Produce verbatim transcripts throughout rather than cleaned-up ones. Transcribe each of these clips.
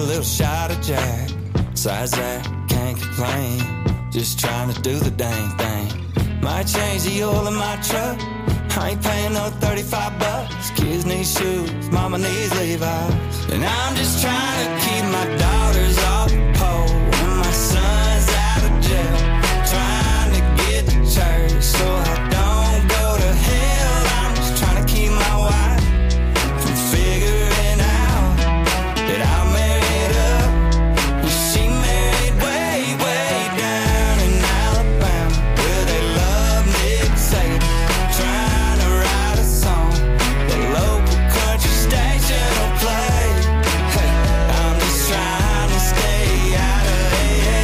little shot of Jack. Besides that, can't complain. Just trying to do the dang thing. Might change the oil in my truck. I ain't paying no thirty-five bucks. Kids need shoes, mama needs Levi's. And I'm just trying to keep my daughters off the pole and my son's out of jail. Trying to get to church so I don't go to hell. I'm just trying to keep my wife from figuring out that I married up and she married way, way down in Alabama, where they love Nick Saban. Trying to write a song that local country station will play. Hey, I'm just trying to stay out of A A.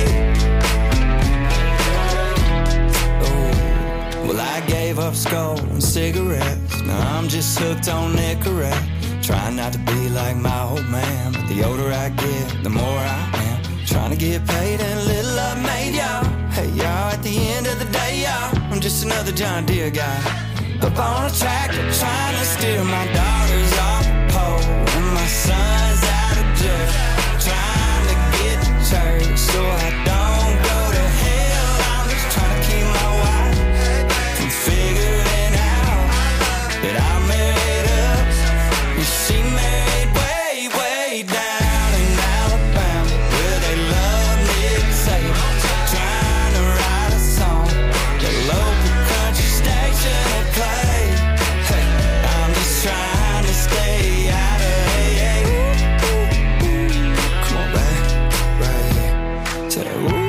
Oh, well, I gave up skull and cigarettes. Now I'm just hooked on Nicorette. Trying not to be like my old man, but the older I get, the more I am. Trying to get paid and a little up made, y'all. Hey, y'all, at the end of the day, y'all, I'm just another John Deere guy. Up on a tractor, trying to steer my daughters off the pole and my son's out of jail. Trying to get to church so I don't go to hell. I'm just trying to keep my wife from figuring out that I married up and she married way, way down in Alabama, where they love Nick Saban. Trying to write a song that local country station will play. Hey, I'm just trying to stay out of A A. Come on, back, right here. Say that, ooh.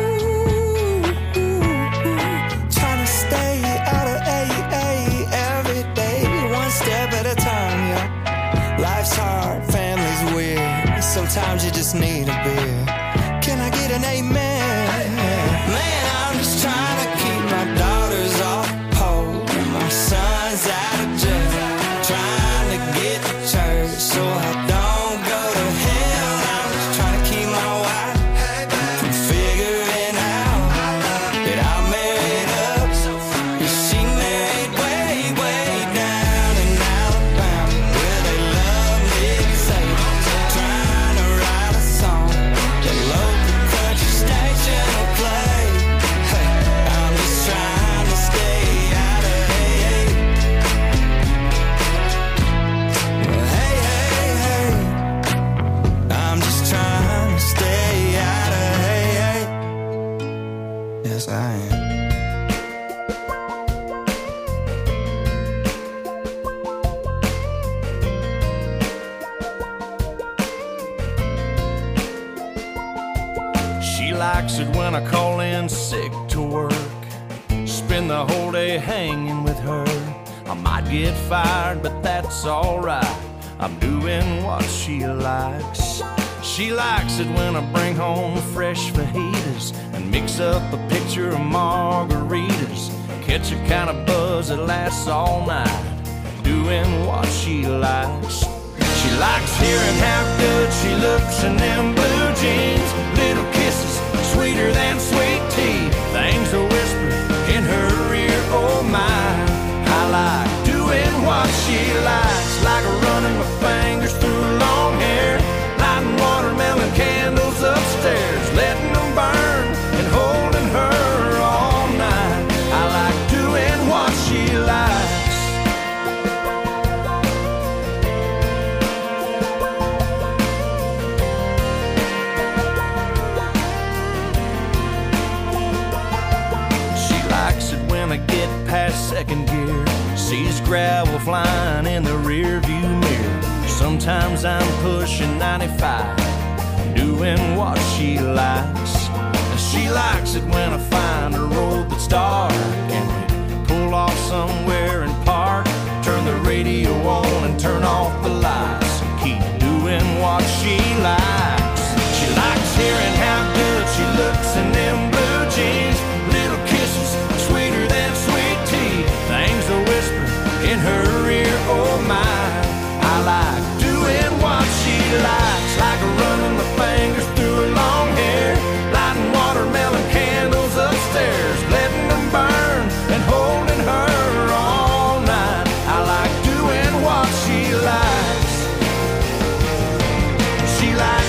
Trying to stay out of A A every day, one step at a time, yeah. Life's hard, family's weird. Sometimes you just need a beer. Can I get an amen? Man, I'm just trying to keep my daughters off the pole and my son's out of jail. Trying to get to church so I don't go to hell. I'm just trying to keep my wife from figuring out that I married up and she married way, way down in Alabama, where they love Nick Saban. Trying to write a song that local country station will play. Hey, I'm just trying to stay out of A A. Well, hey, hey, hey, I'm just trying to stay out of A A. Yes, I am. She likes it when I call in sick to work. Spend the whole day hanging with her. I might get fired, but that's alright. I'm doing what she likes. She likes it when I bring home fresh fajitas and mix up a pitcher of margaritas. Catch a kind of buzz that lasts all night, doing what she likes. She likes hearing how good she looks in them blue jeans. Little kisses, sweeter than sweet tea. Things are whispered in her ear, oh my. I like doing what she likes, like running my fingers through long hair, lighting watermelon candles upstairs, letting them burn and holding her all night. I like doing what she likes. I get past second gear, sees gravel flying in the rear view mirror. Sometimes I'm pushing ninety-five, doing what she likes. She likes it when I find a road that's dark and we pull off somewhere and park. Turn the radio on and turn off the lights and keep doing what she likes. She likes hearing how good she looks in them blue jeans. Little kisses, sweeter than sweet tea. Things are whispered in her ear, oh my. I like doing what she likes, like running my fingers through her long hair, lighting watermelon candles upstairs, letting them burn and holding her all night. I like doing what she likes. She likes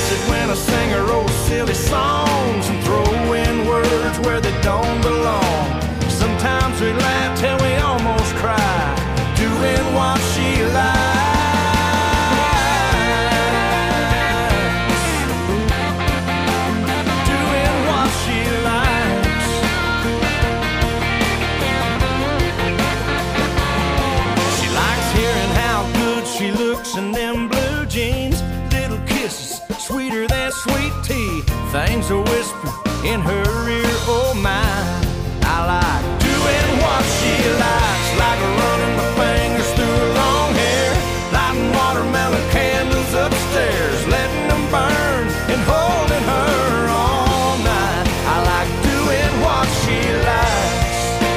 sweeter than sweet tea. Things are whispering in her ear, oh my. I like doing what she likes, like running my fingers through her long hair, lighting watermelon candles upstairs, letting them burn and holding her all night. I like doing what she likes.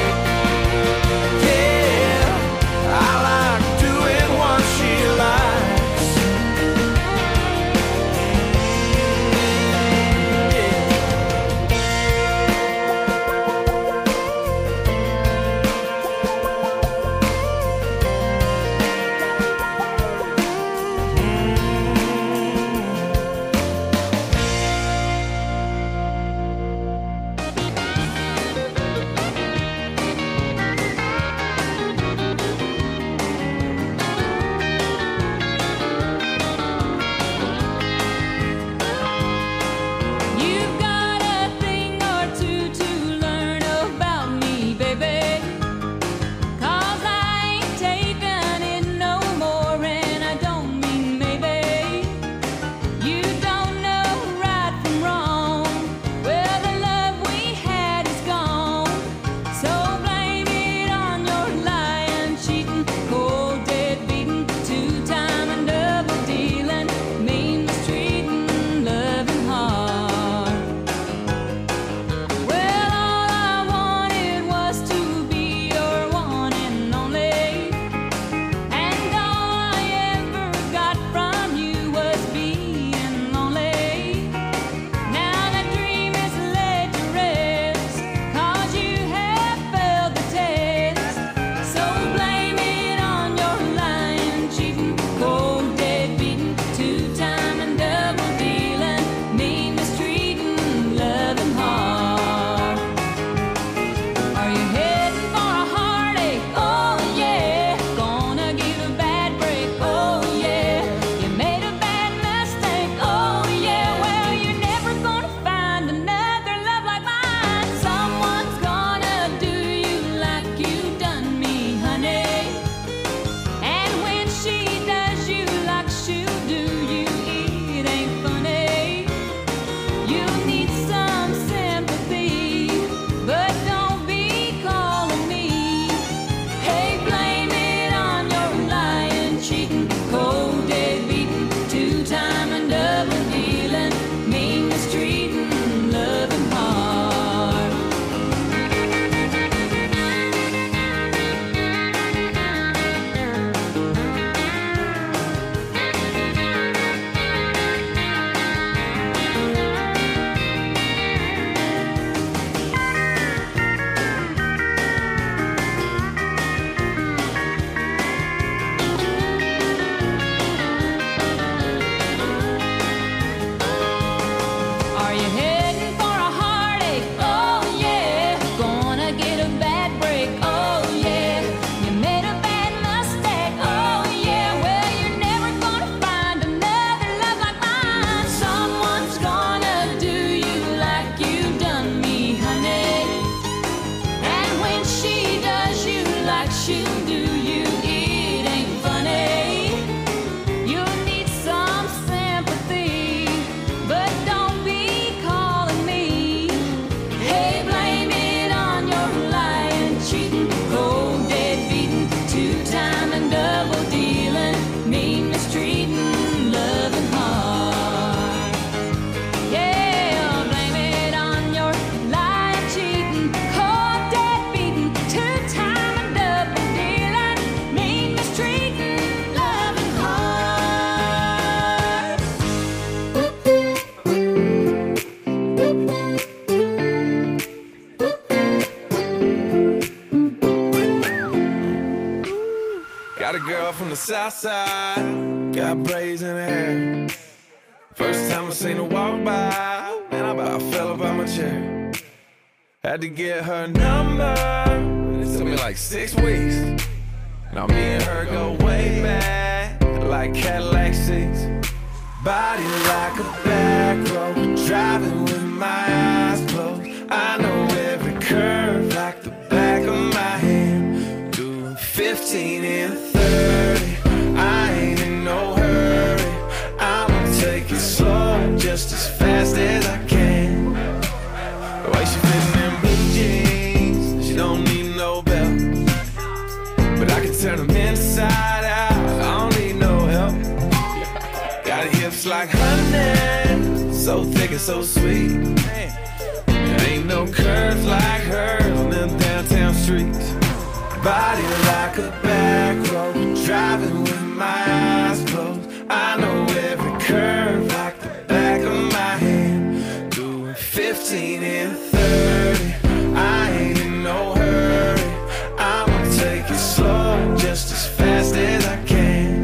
Yeah, I like doing what she likes. Got a girl from the south side, got braids in her hair. First time I seen her walk by, man, I about fell up out my chair. Had to get her number, it took me like six weeks. Now me and her go way back, like Cadillac seats. Body like a back road, driving with my eyes closed. I know every curve like the back of my hand. Doing fifteen and thirty, I ain't in no hurry. I'ma take it slow. just as fast as I can. The way she fit in them blue jeans, she don't need no belt, but I can turn them inside out, I don't need no help. Got hips like honey, so thick and so sweet. There ain't no curves like hers on them downtown streets. Body like a back road, driving with my eyes closed. I know every curve like the back of my hand. Doing fifteen and thirty, I ain't in no hurry. I'ma take it slow, just as fast as I can.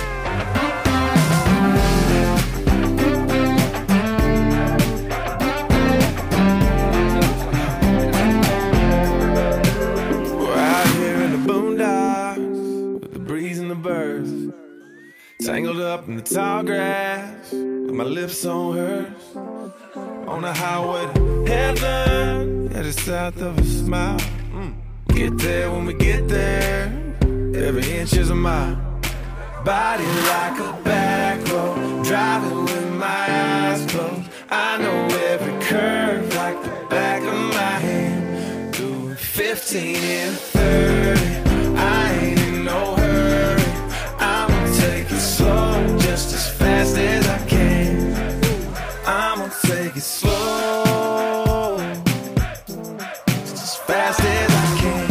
Tangled up in the tall grass, with my lips on hers, on the highway to heaven, headed south of a smile. Mm. Get there when we get there, every inch is a mile. Body like a back road, driving with my eyes closed. I know every curve like the back of my hand. Doing fifteen and thirty, I ain't in no hurry. I'ma take it slow, just as fast as I can. I'ma take it slow, just as fast as I can.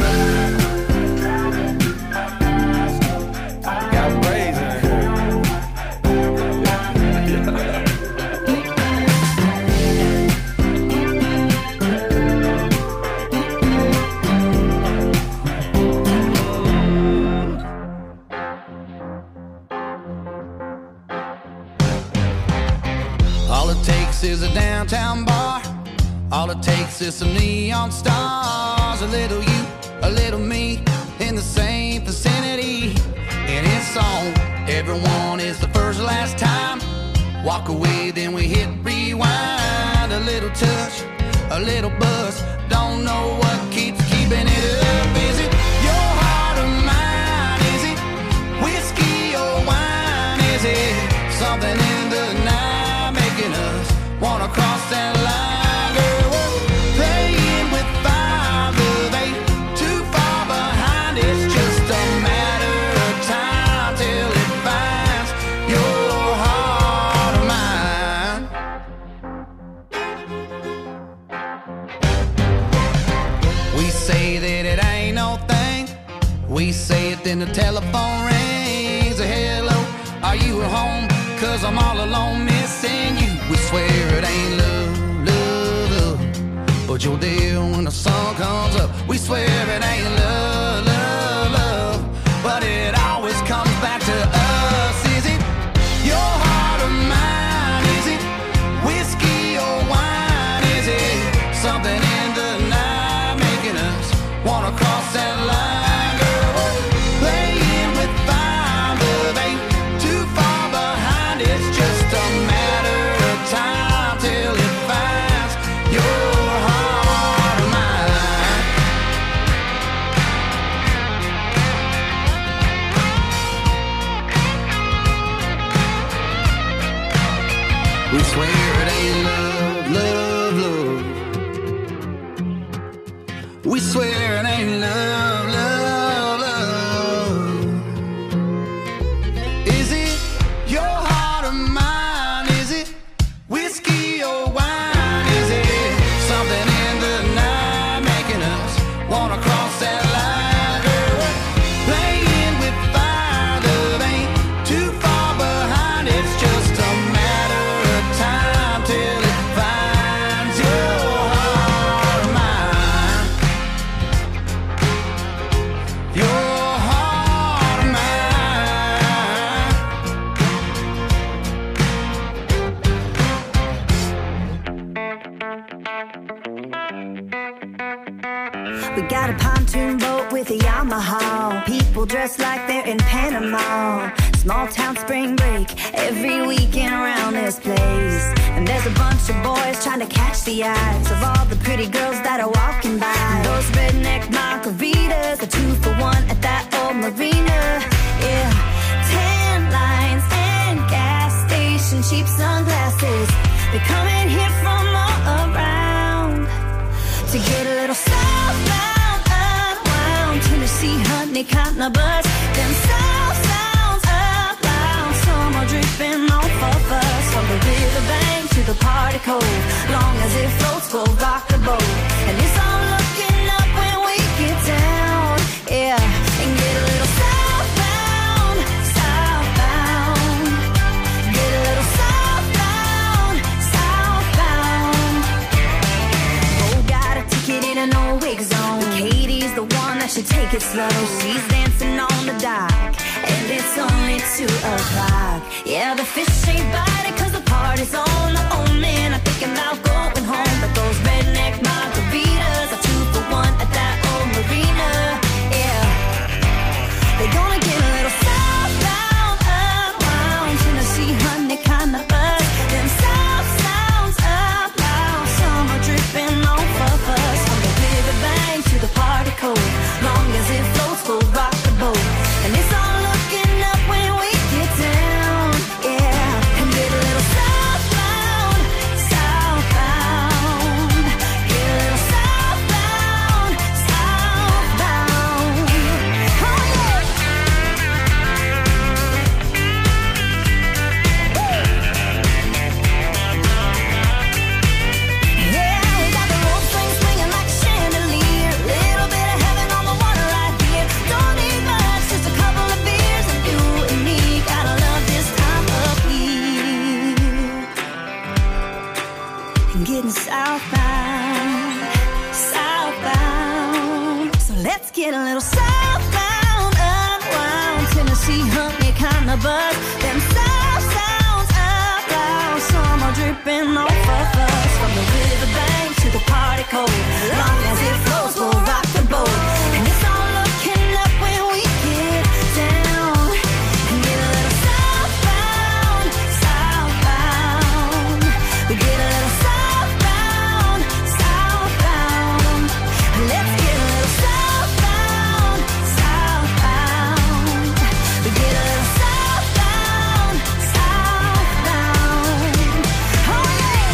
I got braids in her. All it takes is a downtown bar. All it takes is some neon stars. A little you, a little me, in the same vicinity. And it's on, everyone is the first last time. Walk away, then we hit rewind. A little touch, a little buzz. Don't know what keeps keeping it up. Is it your heart or mine? Is it whiskey or wine? Is it something in the night making us wanna cross that line? Girl, we're playing with five of eight, too far behind. It's just a matter of time till it finds your heart or mine. We say that it ain't no thing. We say it, then the telephone rings. A hello, are you at home? Cause I'm all alone missing you. We swear it ain't love, love, love, but you're there when the sun comes up. We swear it ain't love, love, love, but it always comes back to us. Is it your heart or mine? Is it whiskey or wine? Is it something in the night making us wanna cross that line? Girl, we're playing with five of eight, too far behind. It's just a matter of time till it finds your heart or mine. We swear it ain't love, love, love. We swear it ain't love, love, love. Is it your heart or mine? Is it whiskey or wine? Is it something in the night making us wanna cross that line? Girl, we're playing with fire, love ain't too far behind. It's just a matter of time till it finds your heart or mine. Your heart or mine. We got a pontoon boat with a Yamaha. People dressed like they're in Panama. Small town spring break every weekend around this place. And there's a bunch of boys trying to catch the eyes of all the pretty girls that are walking by. And those redneck margaritas are two for one at that old marina. Yeah, tan lines and gas station cheap sunglasses. honey kind of buzz. Them sound sounds up loud, summer dripping off of us. From the riverbank to the party cove, long as it floats, we'll rock the boat. And it's all looking up when we get down, yeah, and get a little southbound, southbound. Get a little southbound, southbound. Oh, got a ticket in a no-wake zone. Katie's the one that should take it slow. She's dancing on the dock, and it's only two o'clock. Yeah, the fish ain't biting cause the party's on. The old man, I'm thinking about going home. But those redneck margaritas are two for one at that old marina. Yeah, they're gonna get a little southbound, around Tennessee, honey, kinda buzz. Them south sounds up loud, summer dripping off of us. From the riverbank to the party cove, long as it floats, we'll rock the boat. And it's all looking up when we get down, yeah, and get a little southbound, southbound. Get a little southbound, southbound. Oh yeah. Yeah, we got the rope swing swinging like a chandelier. Little bit of heaven on the water right here. Don't need much, just a couple of beers, and you and me gotta love this time of year. And getting southbound, southbound. So let's get a little southbound, unwound. Tennessee, honey, kind of buzz. Them south sounds up loud, summer dripping off of us. From the riverbank to the party cove, long as it flows, we'll rock the boat. And it's all looking up when we get down, and get a little southbound, southbound. We get a little southbound, southbound. Let's get a little southbound, southbound. We get a little southbound, southbound. Oh yeah.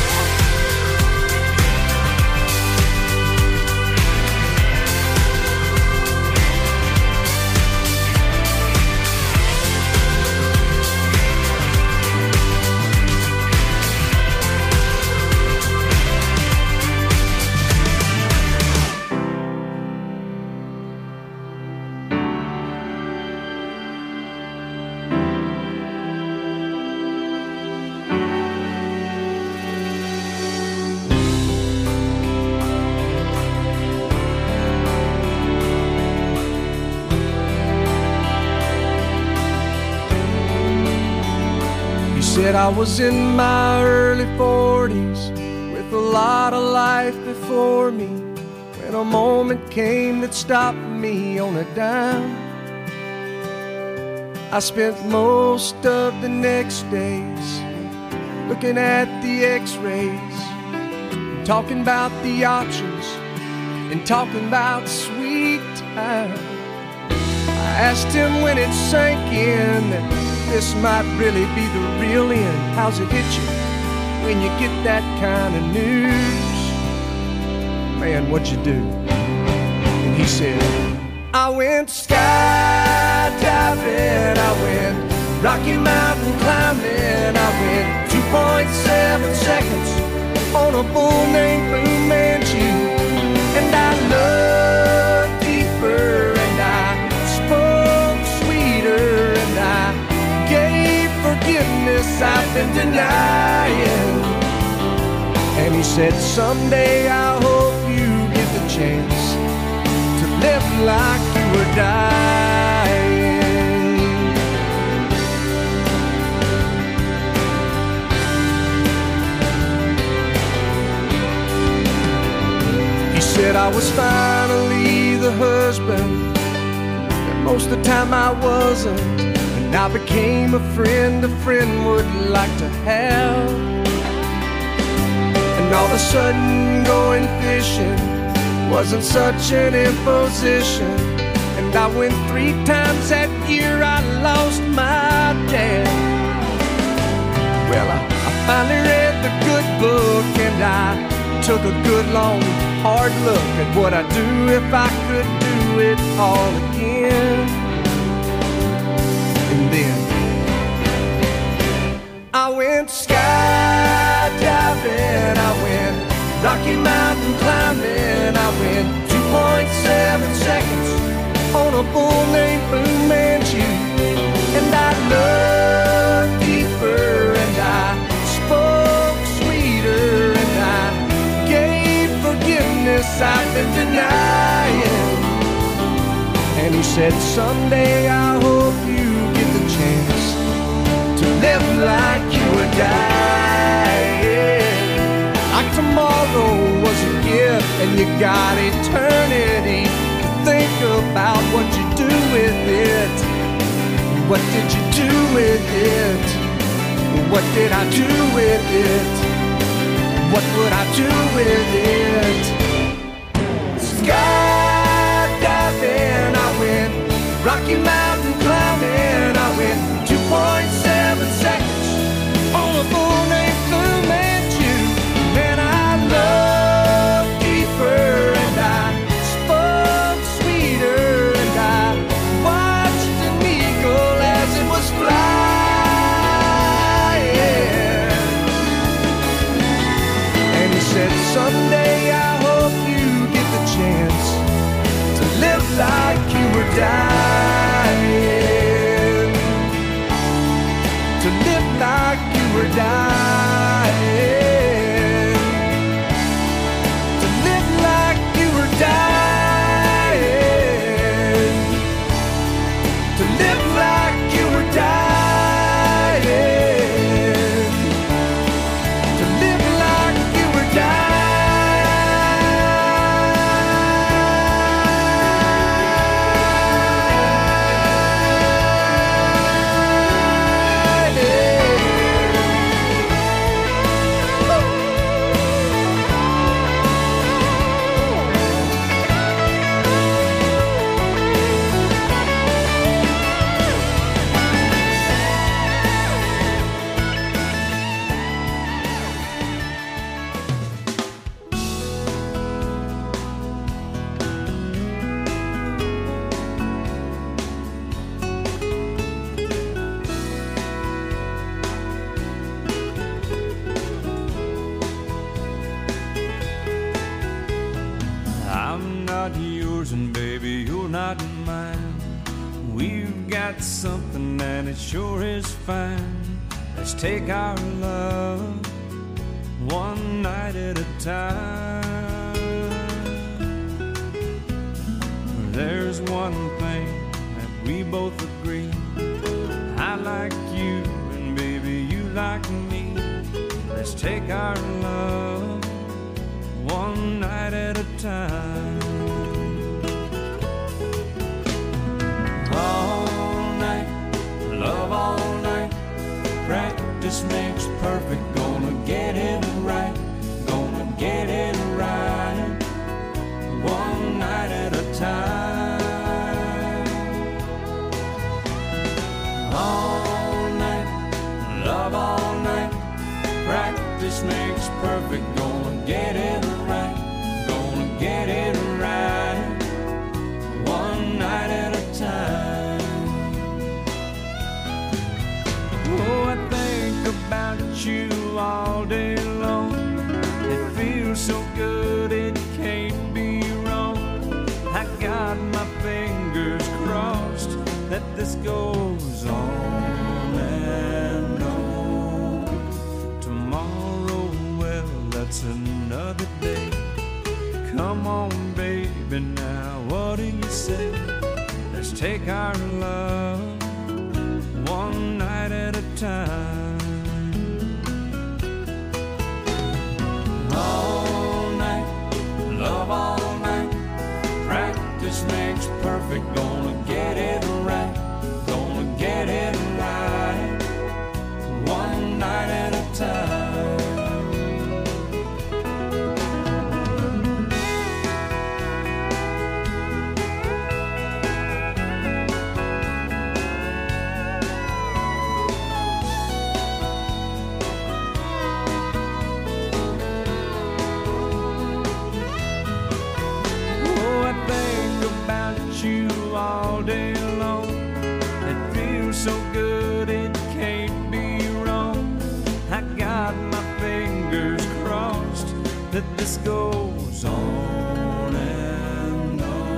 He said I was in my early forties with a lot of life before me, when a moment came that stopped me on a dime. I spent most of the next days looking at the x-rays, talking about the options and talking about sweet time. I asked him when it sank in that this might really be the real end. How's it hit you when you get that kind of news? Man, what'd you do? And he said, I went skydiving, I went Rocky Mountain climbing, I went two point seven seconds on a bull named Blue Manchu. And I loved deeper, and I spoke sweeter, and I gave forgiveness I've been denying. And he said, someday I hope you get the chance to live like you were dying. He said I was finally the husband that most of the time I wasn't, and I became a friend a friend would like to have. And all of a sudden going fishing wasn't such an imposition, and I went three times that year. I lost my dad. Well, I, I finally read the good book, and I took a good long hard look at what I'd do if I could do it all again. then I went skydiving, I went Rocky Mountain climbing, I went two point seven seconds on a bull named Fu Manchu. And I looked deeper and I spoke sweeter and I gave forgiveness I've been denying. And he said, someday I hope you get the chance to live like you were dying. Like tomorrow was a gift and you got eternity to think about what you do with it. What did you do with it? What did I do with it? What would I do with it? Skydiving, I went Rocky Mountain climbing, I went two point seven seconds on a bull named Fu Manchu. Man, I loved deeper and I spoke sweeter and I watched an eagle as it was flying. And he said, someday I hope you get the chance to live like you were dying. To live like you were dying. To live like you were dying. To live like you were dying. To live like you were dying. I'm not yours and baby, you're not mine. We've got something and it sure is fine. Let's take our love one night at a time. There's one thing that we both agree. I like you and baby, you like me. Let's take our love one night at a time. All night, love all night. Practice makes perfect. Gonna get it right. Gonna get it right. One night at a time. All night, love all night. Practice makes perfect. Gonna get it right. Gonna get it right. One night at a time. Oh, I think about you all day long. It feels so good, it can't be wrong. I got my fingers crossed that this goes on and on. Tomorrow, well, that's another day. Come on, baby, now what do you say? Let's take our love one night at a time. All night, love all night. Practice makes perfect. Gonna get it right. Gonna get it right. One night at a time. that this goes on and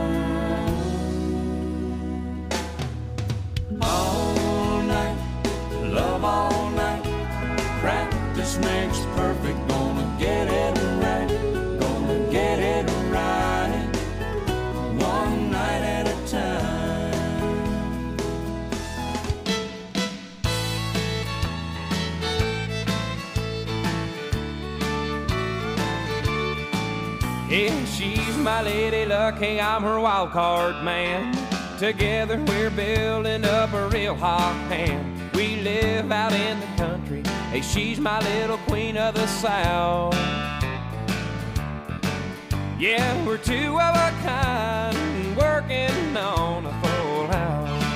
on. All night, love all night. Practice makes perfect. Gonna get it right. Gonna get it right. One night at a time. Yeah, she's my lady luck. Hey, I'm her wild card man. Together we're building up a real hot hand. We live out in the country. Hey, she's my little queen of the South. Yeah, we're two of a kind, working on a full house.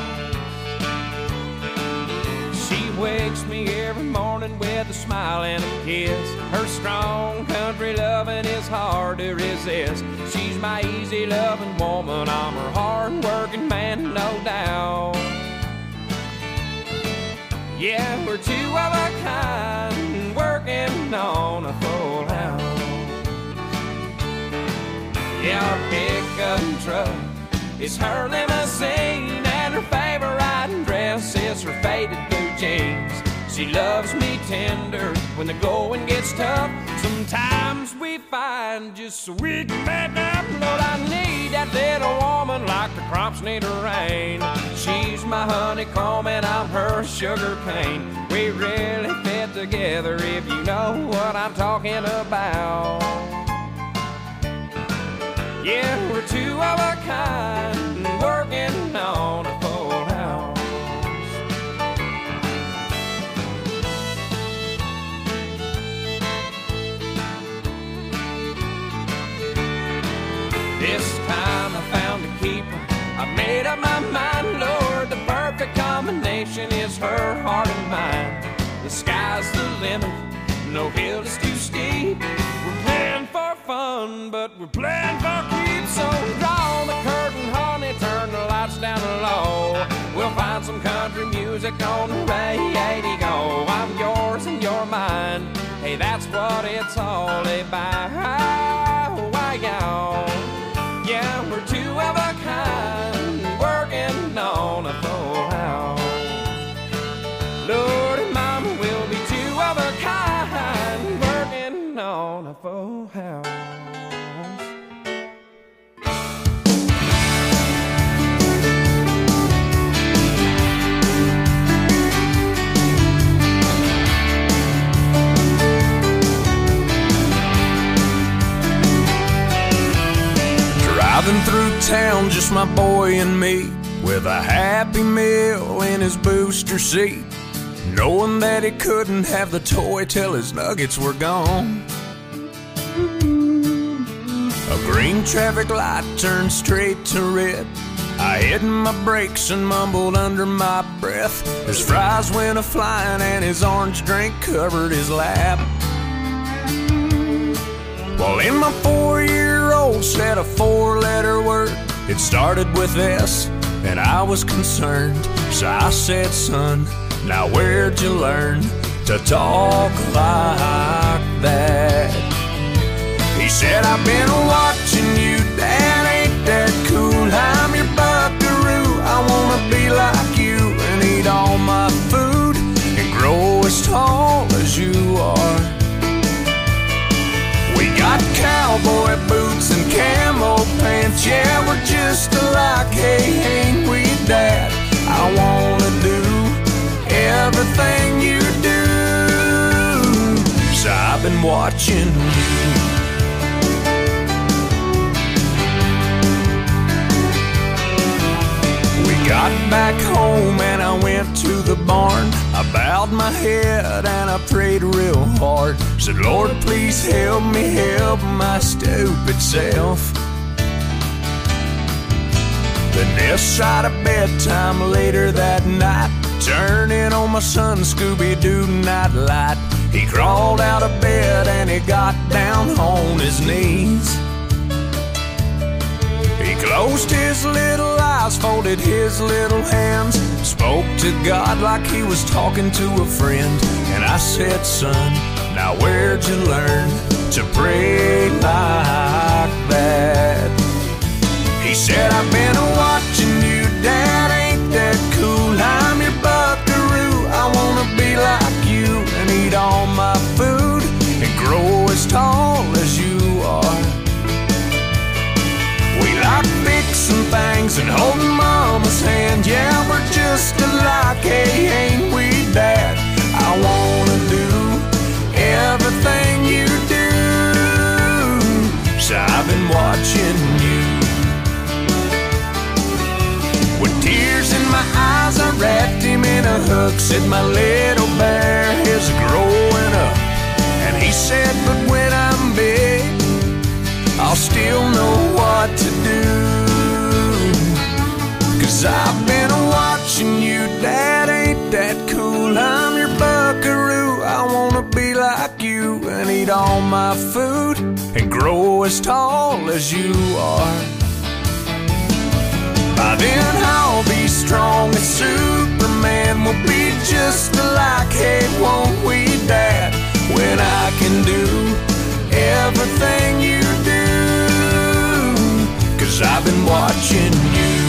She wakes me every morning with a smile and a kiss. Her strong country loving is hard to resist. She's my easy loving woman, I'm her hard working man, no doubt. Yeah, we're two of a kind, working on a full house. Yeah, our pickup truck is her limousine, and her favorite dress is her faded blue jeans. She loves me tender when the going gets tough. Sometimes we find just so we can back up. Lord, I need that little woman like the crops need a rain. She's my honeycomb and I'm her sugar cane. We really fit together if you know what I'm talking about. Yeah, we're two of a kind, working on a full house. This time I found a keeper. I made up my mind, Lord, the perfect combination is her heart and mine. The sky's the limit, no hill is too steep. We're playing for fun, but we're playing for keeps. So draw the curtain, honey, turn the lights down low. We'll find some country music on the radio. I'm yours and you're mine. Hey, that's what it's all about. Why, y'all? Yeah, we're two of a kind, working on a full house. Lord and Mama will be two of a kind, working on a full house. Driving through town, just my boy and me, with a Happy Meal in his booster seat, knowing that he couldn't have the toy till his nuggets were gone. A green traffic light turned straight to red. I hit my brakes and mumbled under my breath. His fries went a-flying and his orange drink covered his lap. Well, in my four-year-old said a four-letter word. It started with S, and I was concerned. So I said, son, now where'd you learn to talk like that? He said, I've been watching you, Dad, ain't that cool? I'm your buckaroo, I wanna be like you and eat all my food and grow as tall as you are. We got cowboy boots and camo pants, yeah, we're just alike, hey, ain't we, Dad? I wanna do everything you do, so I've been watching you. We got back home and I went to the barn. I bowed my head and I prayed real hard. Said, Lord, please help me help my stupid self. Then this side of bedtime later that night, turning on my son Scooby-Doo nightlight. He crawled out of bed and he got down on his knees. He closed his little eyes, folded his little hands, spoke to God like he was talking to a friend. And I said, son, now where'd you learn to pray like that. He said, I've been watching you, Dad, ain't that cool? I'm your buckaroo, I wanna be like you and eat all my food and grow as tall as you are. We like fixing things and holding Mama's hand. Yeah, we're just alike, hey, ain't we, Dad? I wanna do everything you do, so I've been watching you. With tears in my eyes, I wrapped him in a hug, said my little bear is growing up. And he said, but when I'm big, I'll still know what to do. Cause I've been watching you, Dad, ain't that cool? I'm your buckaroo, I wanna be like you and eat all my food and grow as tall as you are. By then I'll be strong as Superman, we'll be just alike, hey, won't we, Dad? When I can do everything you do, cause I've been watching you.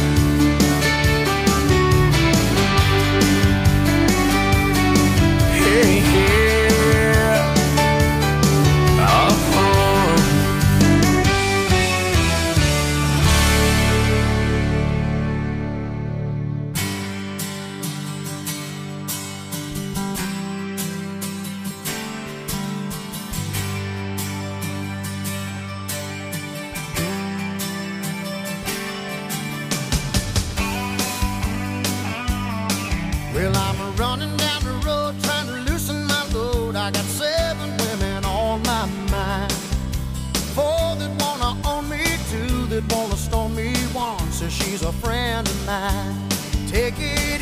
Hey, yeah. Uh-huh. Well, I'm running down the road trying to loosen my load. I got seven women on my mind. Four that wanna own me, two that wanna stone me, one says she's a friend of mine. Take it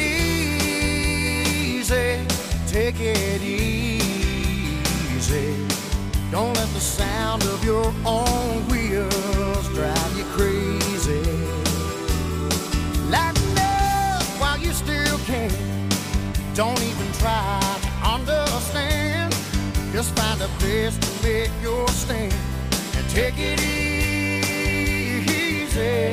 easy, take it easy. Don't let the sound of your own wheels drive you crazy. Lighten up while you still can. Don't even try to understand. Just find a place to make your stand and take it easy.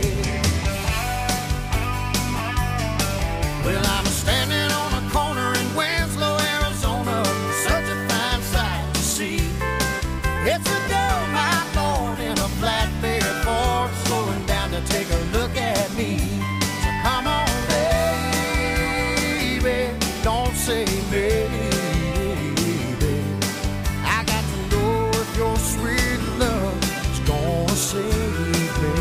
Well, I'm standing on a corner in Winslow, Arizona, such a fine sight to see. It's a girl, my Lord, in a flatbed Ford, slowing down to take a look at me. So come on, don't say maybe. I got to know if your sweet love is gonna save me.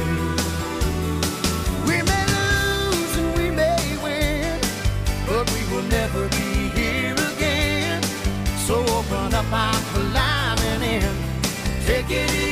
We may lose and we may win, but we will never be here again. So open up, I'm climbing in. Take it easy.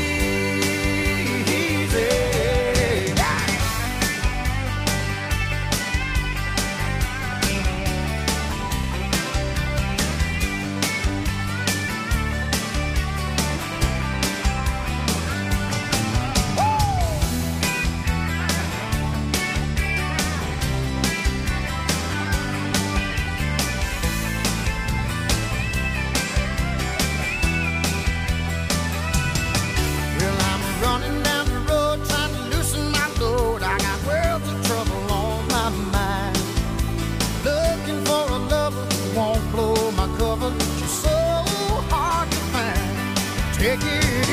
Take it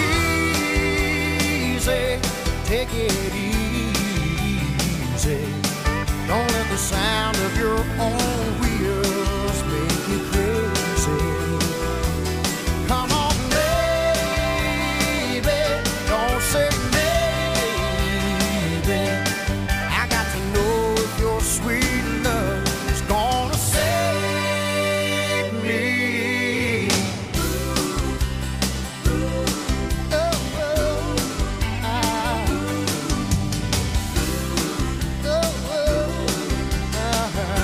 easy, take it easy. Don't let the sound of your own wheels make you crazy. Come on, baby, don't say maybe. I got to know if your sweet love is gonna save me. Uh-huh.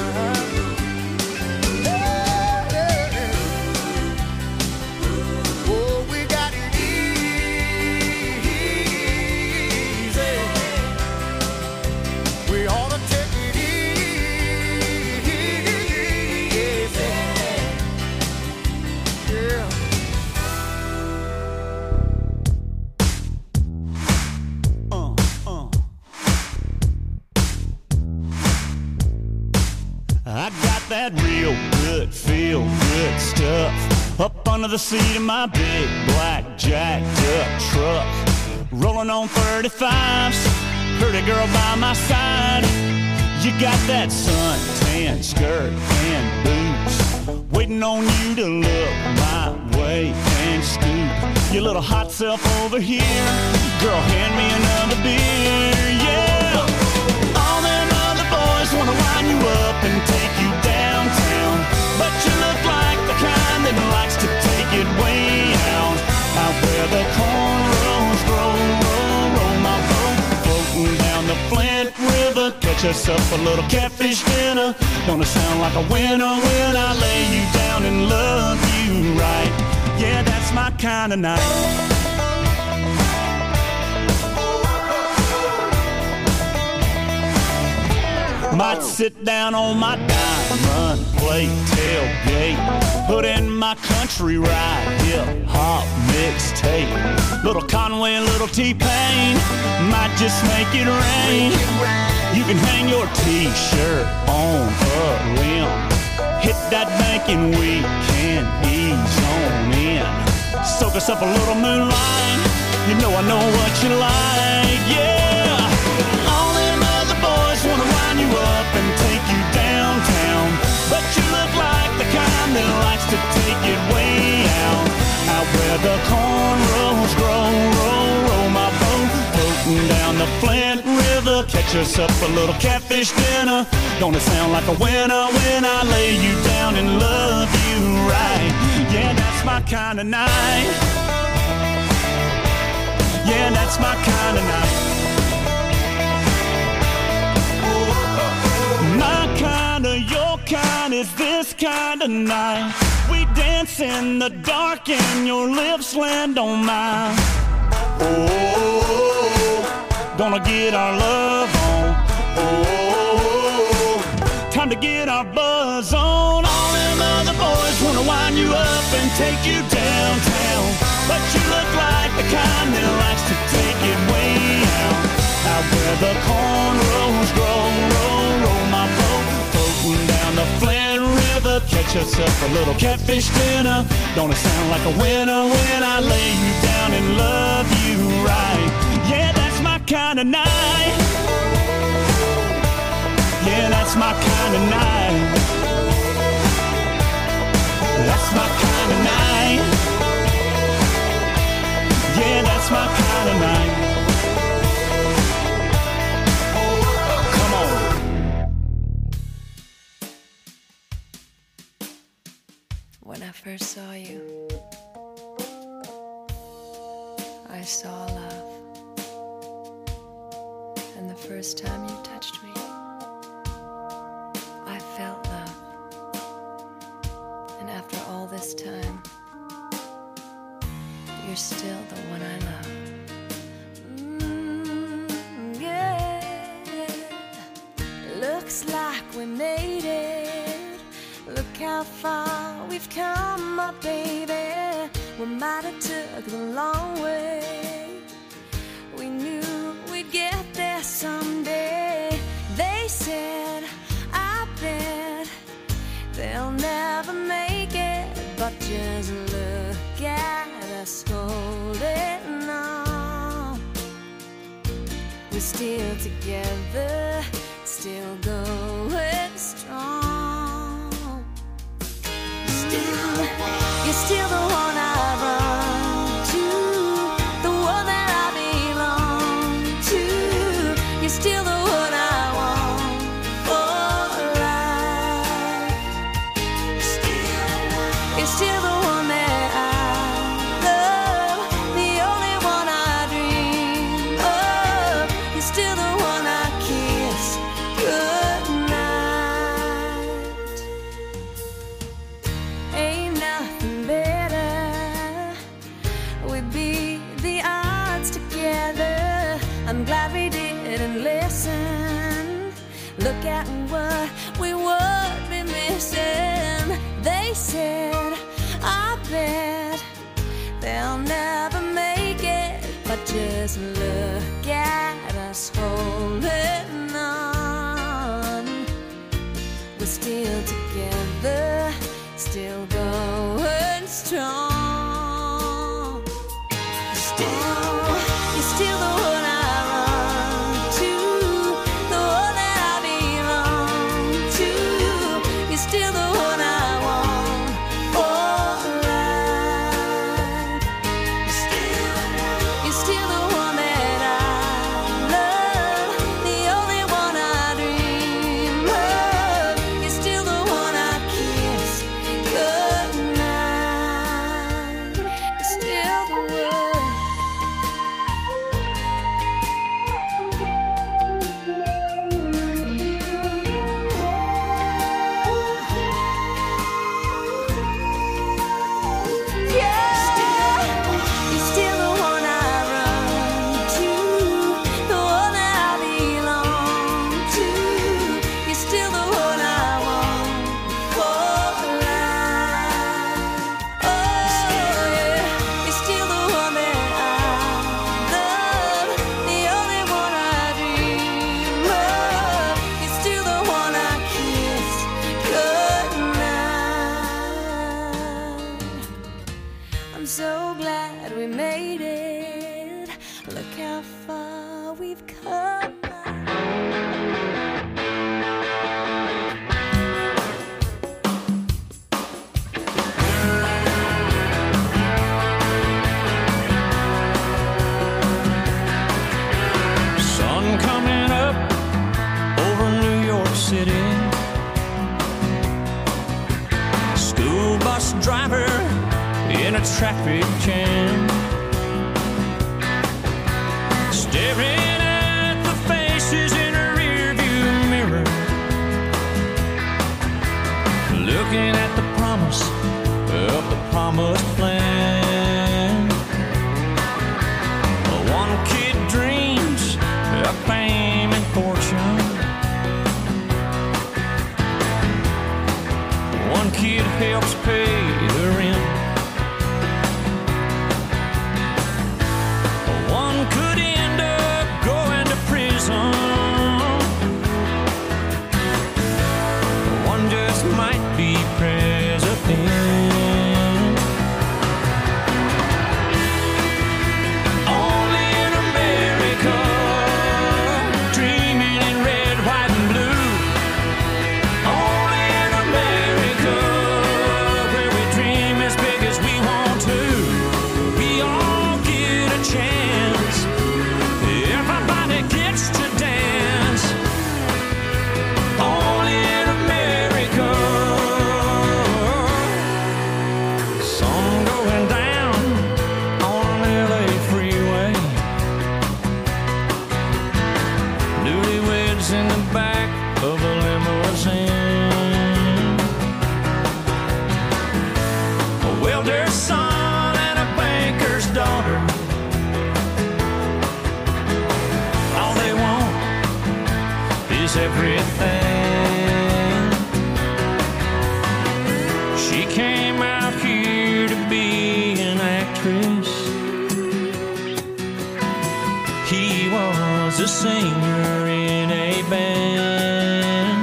seat of my big black jacked up truck, rolling on thirty-fives. Pretty girl by my side. You got that suntan skirt and boots, waiting on you to look my way and scoot your little hot self over here. Girl, hand me another beer, yeah. All them other boys wanna wind you up and take you downtown, but you look like the kind that likes to take it way out, out where the cornrows grow. Roll, roll my boat, floating down the Flint River. Catch us up a little catfish dinner. Gonna sound like a winner when I lay you down and love you right. Yeah, that's my kind of night. Might sit down on my diamond plate tailgate, put in my country ride, hip hop mixtape. Little Conway, little T-Pain, might just make it rain. You can hang your t-shirt on a limb, hit that bank and we can ease on in. Soak us up a little moonlight, you know I know what you like, yeah. All them other boys wanna wind you up and take you downtown, but you look like the kind that likes to take it way out, out where the cornrows grow. Roll, roll my boat, floating down the Flint River. Catch us up a little catfish dinner. Gonna sound like a winner when I lay you down and love you right. Yeah, that's my kind of night. Yeah, that's my kind of night. My kind of, your kind is this kind of night. We dance in the dark and your lips land on mine. Oh, gonna get our love on. Oh, time to get our buzz on. All them other boys wanna wind you up and take you downtown, but you look like the kind that likes to take it way out, out where the cornrows grow. Roll, roll my boat, floating down the Flint River. Catch us up a little catfish dinner. Gonna sound like a winner when I lay you down and love you right. Yeah, that's my kind of night. Yeah, that's my kind of night. That's my kind of night. Yeah, that's my kind of night. Come on. When I first saw you, I saw love. And the first time you touched me, I felt love. And after all this time, you're still the one I love. Mm, yeah. Looks like we made it. Look how far we've come, my baby. We might have took the long way. We knew we'd get there someday. They said, I bet they'll never make it, but just look at us holding on. We're still together, still going strong. Still, you're still the one I run to, the one that I belong to. You're still the one I want for life. Still, you're still the one that I love, the only one I dream of. You're still the one I kiss goodnight. Ain't nothing better. We beat the odds together. I'm glad we didn't listen. Look at what we would be missing. They said, I bet they'll never make it, but just look at us holding on. We're still together, still going strong. Traffic jam, staring at the faces in a rearview mirror, looking at the promise of the promised land. One kid dreams of fame and fortune, one kid helps pay the rent. Could end up going to prison. One just might be president. Only in America, dreaming in red, white, and blue. Only in America, where we dream as big as we want to. We all get a chance. Everybody gets to dance. Only in America. Sun going down on an L A freeway. Newlyweds in the back of a limousine. A welder's son and a banker's daughter. Everything. She came out here to be an actress. He was a singer in a band.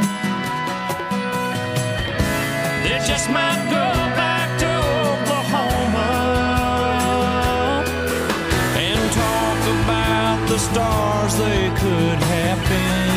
They just might go back to Oklahoma and talk about the stars they could have been.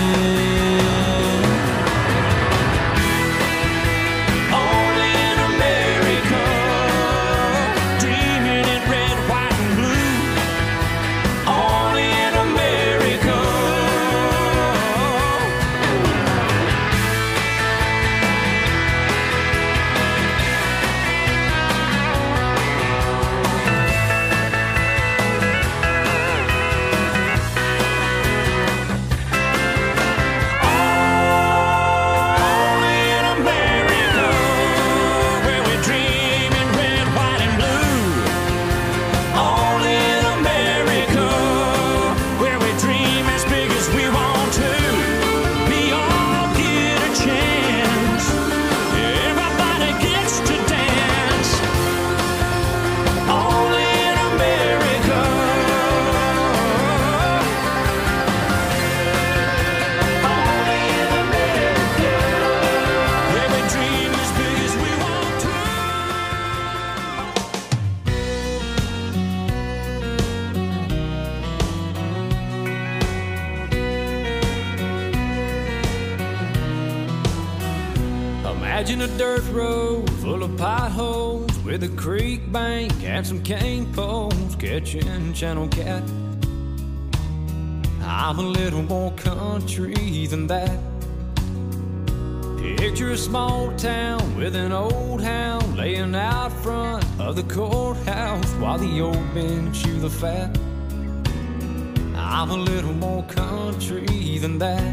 Imagine a dirt road full of potholes with a creek bank and some cane poles catching channel cat. I'm a little more country than that. Picture a small town with an old hound laying out front of the courthouse while the old men chew the fat. I'm a little more country than that.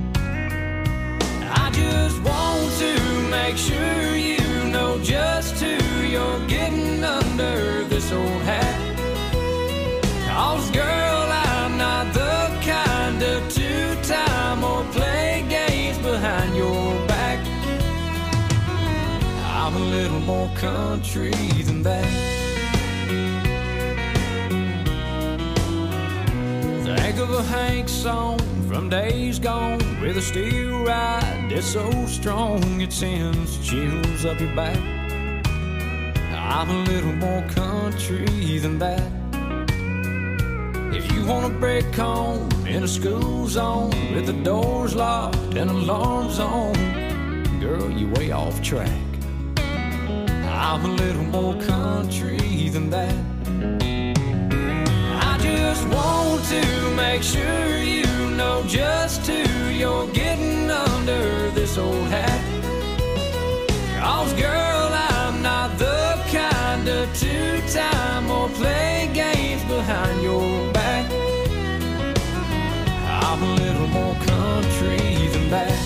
I just want to make sure you know just who you're getting under this old hat. 'Cause girl, I'm not the kind of two-time or play games behind your back. I'm a little more country than that. Think of a Hank song from days gone with a steel ride that's so strong it sends chills up your back. I'm a little more country than that. If you wanna break home in a school zone with the doors locked and alarms on, girl, you way off track. I'm a little more country than that. I just want to make sure you know just who you're getting under this old hat. 'Cause girl, I'm not the kind of two-time or play games behind your back. I'm a little more country than that.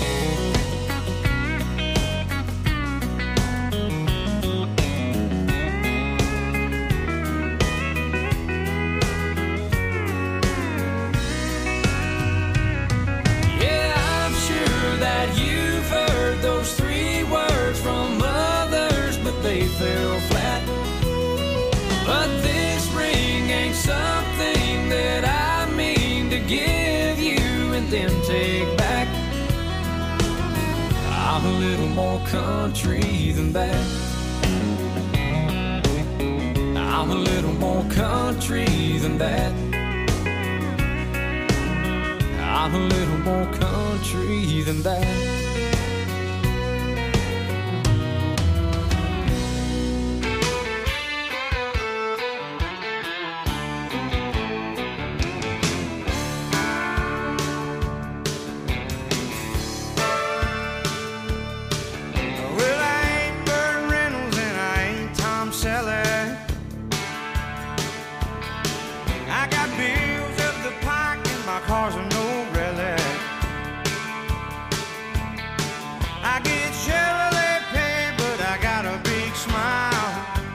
They fell flat. But this ring ain't something that I mean to give you and then take back. I'm a little more country than that. I'm a little more country than that. I'm a little more country than that. Cars are no relic. I get Chevrolet pay, but I got a big smile.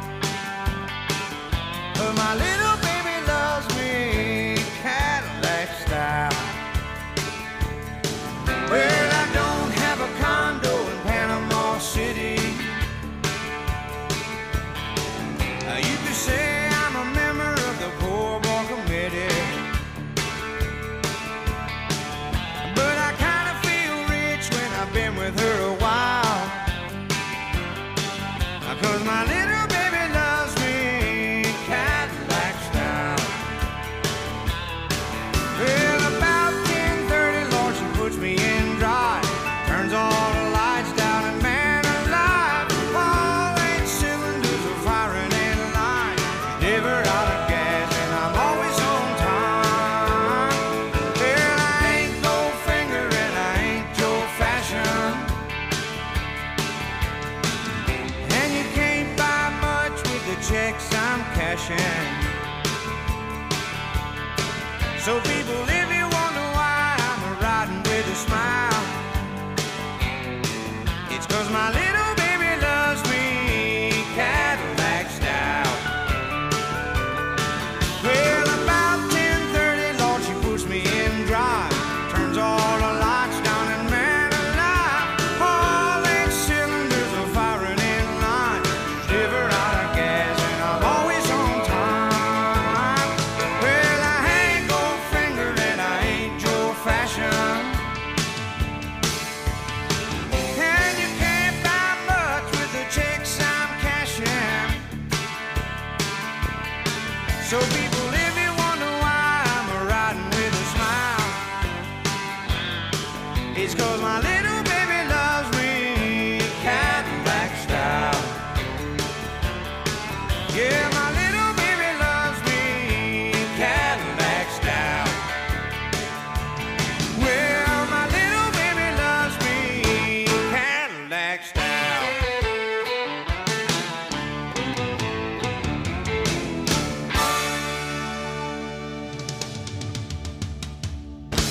But my little baby loves me Cadillac style. Well, I don't have a condo in Panama City. Uh, you could say I'm a member of the Poor Boy Committee. Been with her a while, 'cause my little baby loves me Cadillac style. Well, about ten thirty, Lord, she puts me in drive, turns all the lights down, and man alive, all eight cylinders are firing in line. Never out of gas, and I'm always on time. Well, I ain't Goldfinger and I ain't Joe Fashion, and you can't buy much with the checks I'm cashing. So people, if you wonder why I'm riding with a smile, it's 'cause my little baby loves me Cadillac style. Well, about ten thirty, Lord, she puts me in drive, turns all the lights down, and man alive, all eight cylinders are firing in line. Never out of gas, and I'm always on time. Well, I ain't Goldfinger and I ain't Joe Fashion, and you can't buy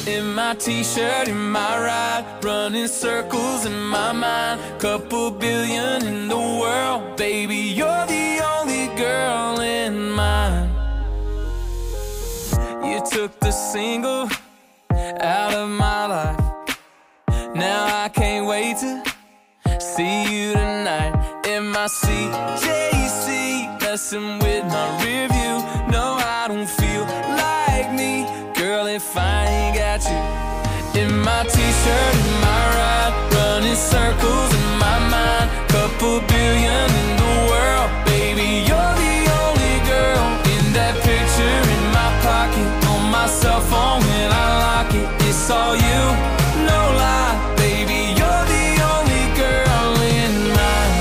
In my t-shirt, in my ride, running circles in my mind. Couple billion in the world, baby, you're the only girl in mine. You took the single out of my life. Now I can't wait to see you tonight. In my C J C, messing with my rear view. No, I don't feel like me, girl, if I ain't got you. In my t-shirt, in my ride, running circles in my mind. Couple billion in the world, baby, you're the only girl. In that picture in my pocket, on my cell phone when I lock it, it's all you, no lie, baby, you're the only girl in mine.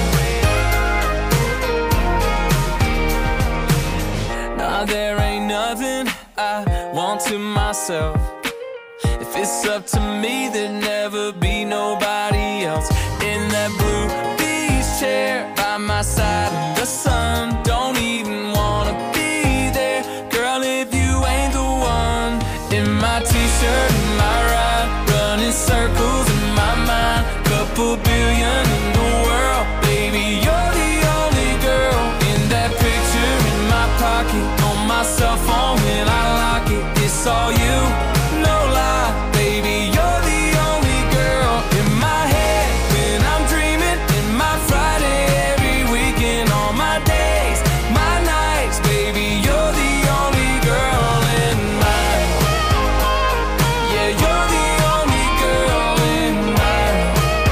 Now there ain't nothing I want to myself. If it's up to me, there'd never be nobody else. In that blue beach chair by my side in the sun, don't even wanna be there, girl, if you ain't the one. In my t-shirt, in my ride, running circles in my mind. Couple billion in the world, baby, you're the only girl. In that picture in my pocket, on my cell phone when I lock it, it's all you, no lie, baby, you're the only girl. In my head when I'm dreaming, in my Friday every weekend, all my days, my nights, baby, you're the only girl in mine. Yeah, you're the only girl in mine.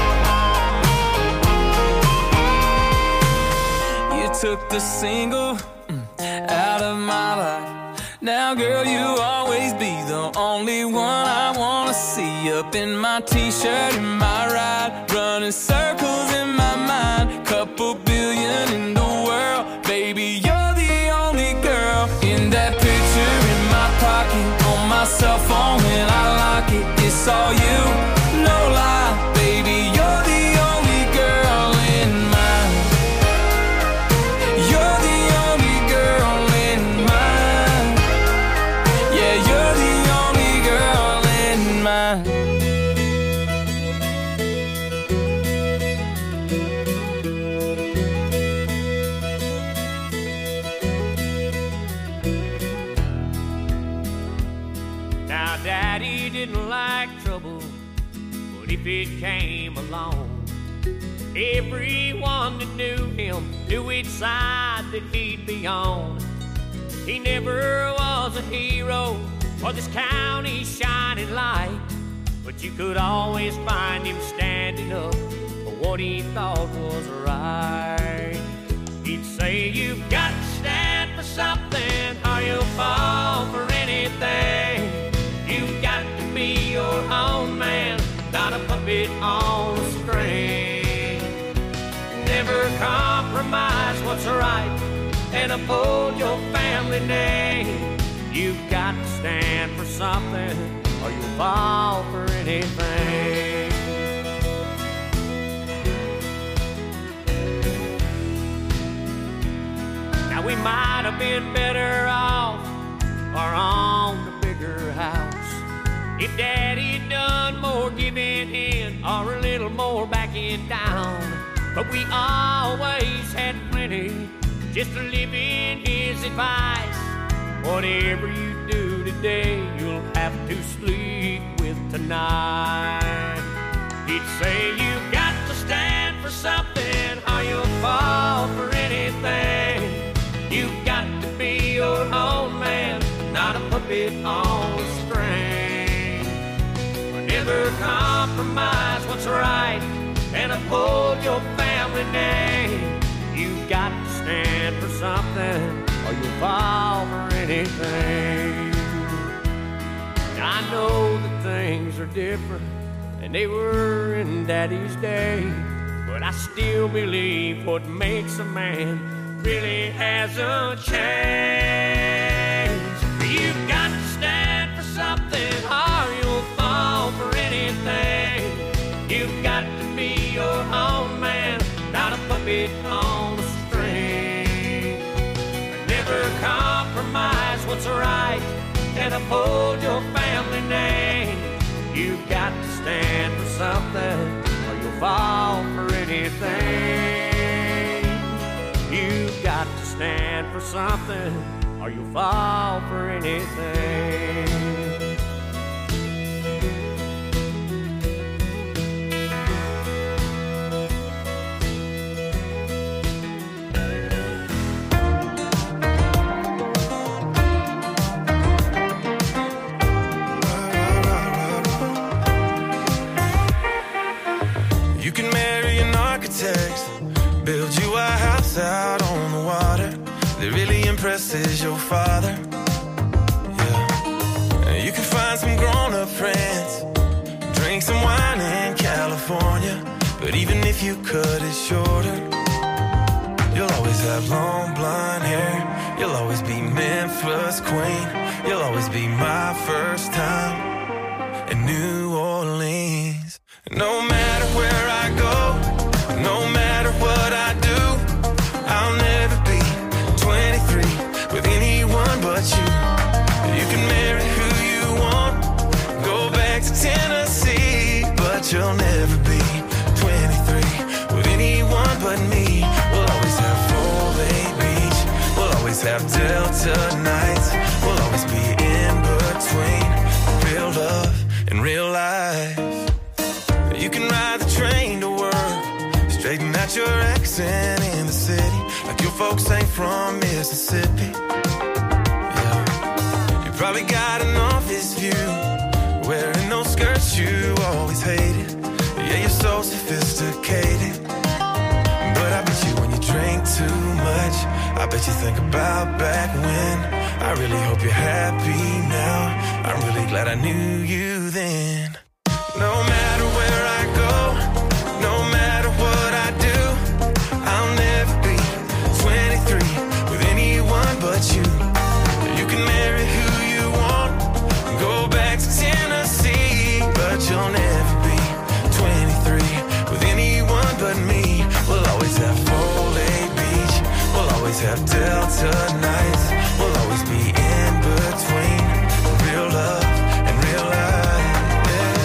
You took the single mm, out of my life. Now, girl, you'll always be the only one I wanna see. Up in my t-shirt, in my ride, running circles in my mind. Couple billion in the world, baby, you're the only girl. In that picture in my pocket, on my cell phone when I lock it, it's all you, no lie, baby, you're the only girl in mine. You're the only girl in mine. Yeah, you're the only girl in mine. Now, Daddy didn't like trouble, but if it came along, everyone that knew him knew which side that he'd be on. He never was a hero or this county's shining light, but you could always find him standing up for what he thought was right. He'd say, you've got to stand for something or you'll fall for anything. You've got to be your own man, not a puppet on a string. Never compromise what's right and uphold your family name. You've got to stand for something or you'll fall for anything. Now we might have been better off or on the bigger house if Daddy'd done more giving in or a little more backing down. But we always had plenty just to live in his advice. Whatever you do today, you'll have to sleep with tonight. He'd say, you've got to stand for something or you'll fall for anything. You've got to be your own man, not a puppet on a string. Never compromise what's right and uphold your family name. You've got to stand for something or you'll fall for anything. I know that things are different and they were in Daddy's day, but I still believe what makes a man really hasn't changed. You've got to stand for something or you'll fall for anything. You've got to be your own man, not a puppet on a string. Never compromise what's right and uphold your family name. You've got to stand for something or you'll fall for anything. You've got to stand for something or you'll fall for anything. You can marry an architect, build you a house out on the water that really impresses your father. Yeah. You can find some grown-up friends, drink some wine in California, but even if you cut it shorter, you'll always have long blonde hair. You'll always be Memphis queen. You'll always be my first time in New Orleans. No matter where I go, no matter what I do, I'll never be twenty-three with anyone but you. You can marry who you want, go back to Tennessee, but you'll never be twenty-three with anyone but me. We'll always have Fort Bay Beach, we'll always have Delta nights, we'll always be in between real love and real life. You can ride the train to work, straighten out your accent in the city, like your folks ain't from Mississippi. Yeah. You probably got an office view, wearing those skirts you always hated. Yeah, you're so sophisticated, but I bet you when you drink too much, I bet you think about back when. I really hope you're happy now, I'm really glad I knew you then. No matter